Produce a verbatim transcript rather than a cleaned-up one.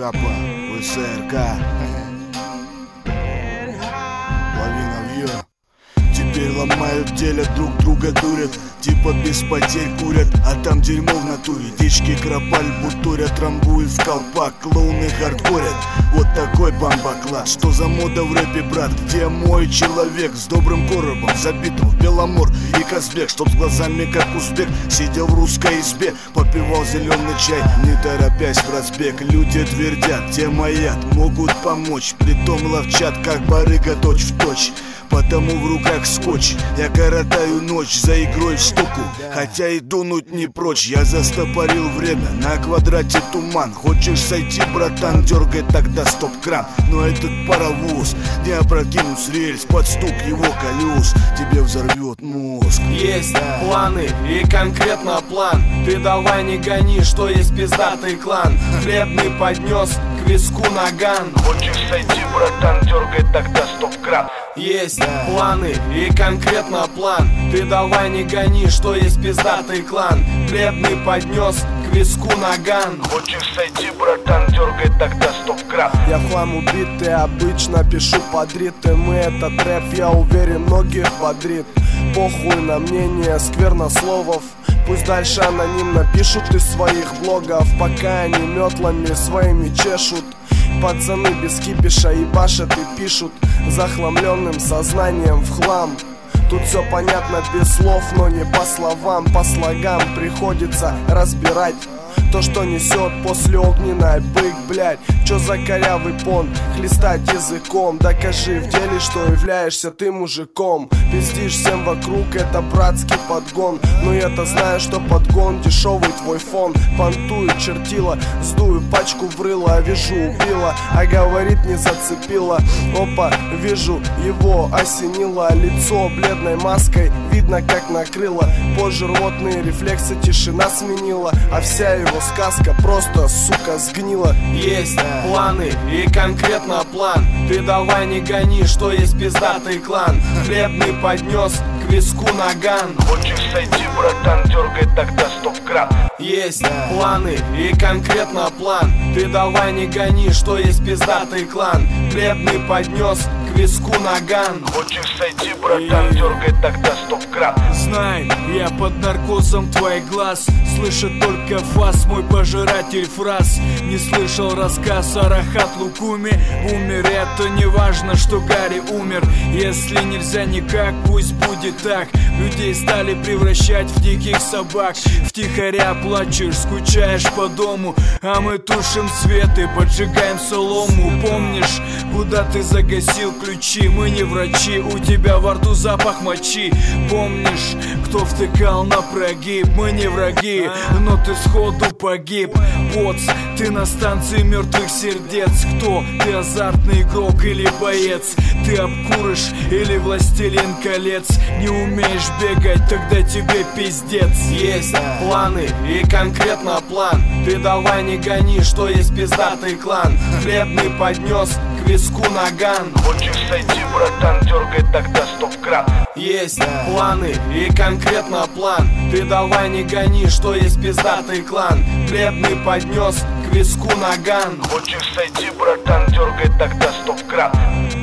Капа, ВСРК. Лавина вьё. Теперь ломают, делят, друг друга дурят. Типа без потерь курят, а там дерьмо в натуре. Дички кропаль бутурят, трамбуют в колпак. Клоуны хардкорят, вот такой бомбоклад. Что за мода в рэпе, брат? Где мой человек с добрым коробом, забитым в Беломор и Казбек? Чтоб с глазами как узбек сидел в русской избе, попивал зеленый чай, не торопясь в разбег. Люди твердят, те маят, могут помочь, притом ловчат, как барыга точь в точь. Потому в руках скотч, я коротаю ночь за игрой в штуку. Хотя и дунуть не прочь, я застопорил время, на квадрате туман. Хочешь сойти, братан, дергай тогда стоп-кран. Но этот паровоз не опрокинут с рельс, под стук его колес тебе взорвет мозг. Есть планы и конкретно план. Ты давай не гони, что есть пиздатый клан. Хлебный поднес к виску наган. Хочешь сойти, братан, дергай тогда стоп-кран. Есть планы и конкретно план. Ты давай не гони, что есть пиздатый клан. Хлебный поднес к виску наган. Хочешь сойти, братан, дергай тогда стоп-кран. Я в хлам убитый, обычно пишу под ритм. И этот рэп, я уверен, многих бодрит. Похуй на мнение сквернословов. Пусть дальше анонимно пишут из своих блогов, пока они метлами своими чешут. Пацаны без кипиша ебашат и пишут захламленным сознанием в хлам. Тут все понятно без слов, но не по словам. По слогам приходится разбирать то, что несет после огненной бык, блядь. Чё за корявый понт, хлестать языком? Докажи в деле, что являешься ты мужиком. Пиздишь всем вокруг, это братский подгон. Но я-то знаю, что подгон дешевый твой фон. Понтую чертила, сдую пачку в рыло. Вижу, убила, а говорит не зацепила. Опа, вижу, его осенило. Лицо бледной маской, видно как накрыло. Позже рвотные рефлексы тишина сменила. А вся его сказка просто, сука, сгнила. Есть планы и конкретно план. Ты давай не гони, что есть пиздатый клан. Хлебный поднес к виску наган. Хочешь сойти, братан, дергай тогда стоп-кран. Есть планы и конкретно план. Ты давай не гони, что есть пиздатый клан. Хлебный поднес к виску наган. Хочешь сойти, братан, дергай тогда стоп-кран. Знай, я под наркозом твоих глаз. Слышит только фас, мой пожиратель фраз. Не слышал рассказ о Рахат Лукуме. Умер, это не важно, что Гарри умер. Если нельзя никак, пусть будет так. Людей стали превращать в диких собак. Втихаря плачешь, скучаешь по дому, а мы тушим свет и поджигаем солому. Помнишь, куда ты загасил ключи? Мы не врачи, у тебя во рту запах мочи. Помнишь, кто втыкал на прогиб? Мы не враги, но ты сходу погиб. Боц, ты на станции мертвых сердец. Кто? Ты азартный игрок или боец? Ты обкурыш или властелин колец? Не умеешь бегать, тогда тебе пиздец. Есть планы и конкретно план. Ты давай не гони, что есть пиздатый клан. Хлебный поднес к виску наган. Хочешь сойти, братан, дергай тогда стоп-кран. Есть планы и конкретно план. Ты давай не гони, что есть пиздатый клан. Хлебный поднес к виску наган. Хочешь сойти, братан, дергай тогда стоп-кран.